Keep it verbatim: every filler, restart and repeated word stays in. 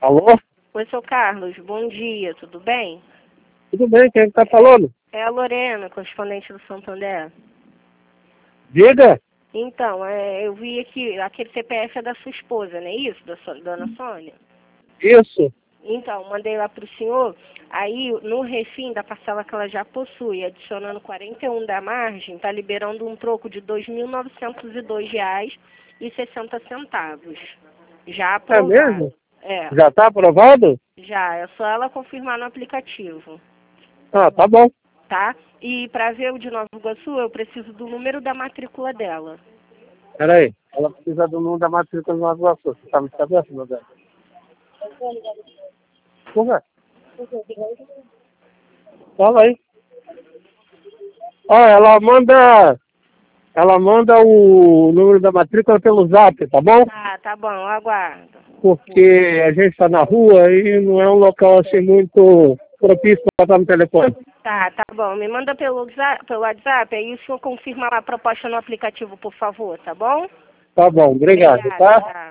Alô? Oi, seu Carlos, bom dia, tudo bem? Tudo bem, quem está falando? É a Lorena, correspondente do Santander. Diga. Então, é, eu vi aqui, aquele C P F é da sua esposa, não é isso? Da sua, dona Sônia? Isso. Então, mandei lá para o senhor, aí no refim da parcela que ela já possui, adicionando quarenta e um da margem, está liberando um troco de dois mil novecentos e dois reais e sessenta centavos. Já É aprovado. mesmo? É, Já está aprovado? já, é só ela confirmar no aplicativo. Ah, tá bom. Tá? E para ver o de Nova Iguaçu, eu preciso do número da matrícula dela. Peraí. Ela precisa do número da matrícula do Nova Iguaçu. Você está me sabendo, meu Deus? Por quê? Fala aí. Ó, ela manda... Ela manda o número da matrícula pelo zap, tá bom? Ah, tá bom, eu aguardo. Porque a gente está na rua e não é um local assim muito propício para estar no telefone. Tá, tá bom. Me manda pelo, za- pelo WhatsApp, aí o senhor confirma lá a proposta no aplicativo, por favor, tá bom? Tá bom, obrigado, Obrigada, tá? tá.